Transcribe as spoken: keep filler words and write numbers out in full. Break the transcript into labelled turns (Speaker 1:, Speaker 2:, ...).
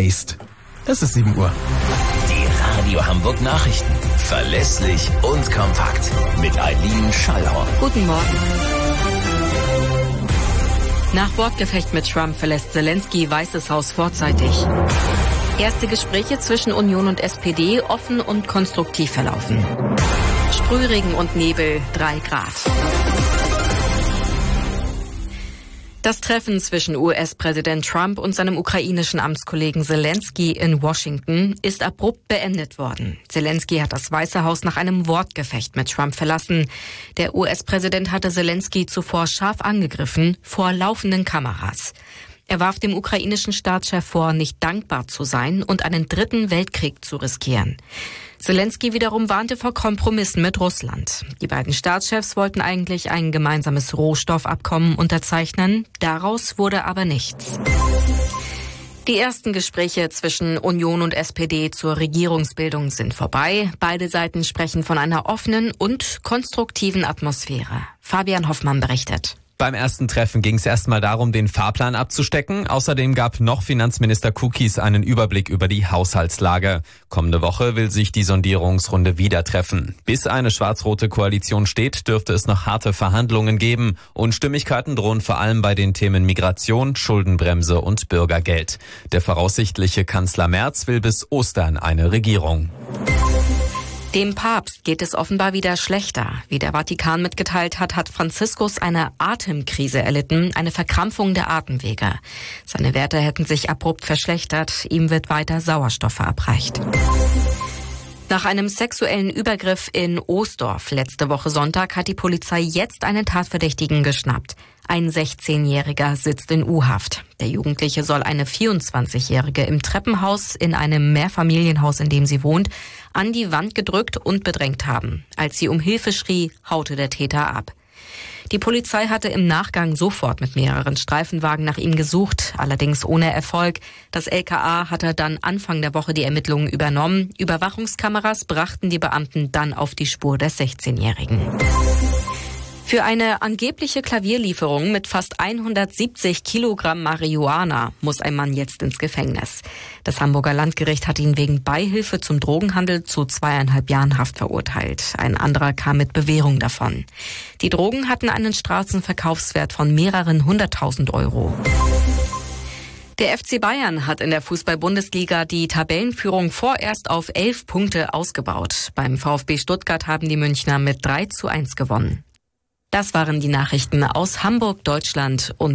Speaker 1: Taste. Es ist sieben Uhr.
Speaker 2: Die Radio Hamburg Nachrichten. Verlässlich und kompakt. Mit Eileen Schallhorn.
Speaker 3: Guten Morgen. Nach Wortgefecht mit Trump verlässt Zelensky Weißes Haus vorzeitig. Erste Gespräche zwischen Union und S P D offen und konstruktiv verlaufen. Sprühregen und Nebel, drei Grad. Das Treffen zwischen U S-Präsident Trump und seinem ukrainischen Amtskollegen Zelensky in Washington ist abrupt beendet worden. Zelensky hat das Weiße Haus nach einem Wortgefecht mit Trump verlassen. Der U S-Präsident hatte Zelensky zuvor scharf angegriffen vor laufenden Kameras. Er warf dem ukrainischen Staatschef vor, nicht dankbar zu sein und einen dritten Weltkrieg zu riskieren. Zelensky wiederum warnte vor Kompromissen mit Russland. Die beiden Staatschefs wollten eigentlich ein gemeinsames Rohstoffabkommen unterzeichnen. Daraus wurde aber nichts. Die ersten Gespräche zwischen Union und S P D zur Regierungsbildung sind vorbei. Beide Seiten sprechen von einer offenen und konstruktiven Atmosphäre. Fabian Hoffmann berichtet.
Speaker 4: Beim ersten Treffen ging es erstmal darum, den Fahrplan abzustecken. Außerdem gab noch Finanzminister Kukis einen Überblick über die Haushaltslage. Kommende Woche will sich die Sondierungsrunde wieder treffen. Bis eine schwarz-rote Koalition steht, dürfte es noch harte Verhandlungen geben. Unstimmigkeiten drohen vor allem bei den Themen Migration, Schuldenbremse und Bürgergeld. Der voraussichtliche Kanzler Merz will bis Ostern eine Regierung.
Speaker 3: Dem Papst geht es offenbar wieder schlechter. Wie der Vatikan mitgeteilt hat, hat Franziskus eine Atemkrise erlitten, eine Verkrampfung der Atemwege. Seine Werte hätten sich abrupt verschlechtert. Ihm wird weiter Sauerstoff verabreicht. Nach einem sexuellen Übergriff in Oosdorf letzte Woche Sonntag hat die Polizei jetzt einen Tatverdächtigen geschnappt. Ein sechzehnjähriger sitzt in U-Haft. Der Jugendliche soll eine vierundzwanzigjährige im Treppenhaus in einem Mehrfamilienhaus, in dem sie wohnt, an die Wand gedrückt und bedrängt haben. Als sie um Hilfe schrie, haute der Täter ab. Die Polizei hatte im Nachgang sofort mit mehreren Streifenwagen nach ihm gesucht, allerdings ohne Erfolg. Das L K A hatte dann Anfang der Woche die Ermittlungen übernommen. Überwachungskameras brachten die Beamten dann auf die Spur des sechzehnjährigen. Für eine angebliche Klavierlieferung mit fast hundertsiebzig Kilogramm Marihuana muss ein Mann jetzt ins Gefängnis. Das Hamburger Landgericht hat ihn wegen Beihilfe zum Drogenhandel zu zweieinhalb Jahren Haft verurteilt. Ein anderer kam mit Bewährung davon. Die Drogen hatten einen Straßenverkaufswert von mehreren hunderttausend Euro. Der F C Bayern hat in der Fußball-Bundesliga die Tabellenführung vorerst auf elf Punkte ausgebaut. Beim VfB Stuttgart haben die Münchner mit drei zu eins gewonnen. Das waren die Nachrichten aus Hamburg, Deutschland und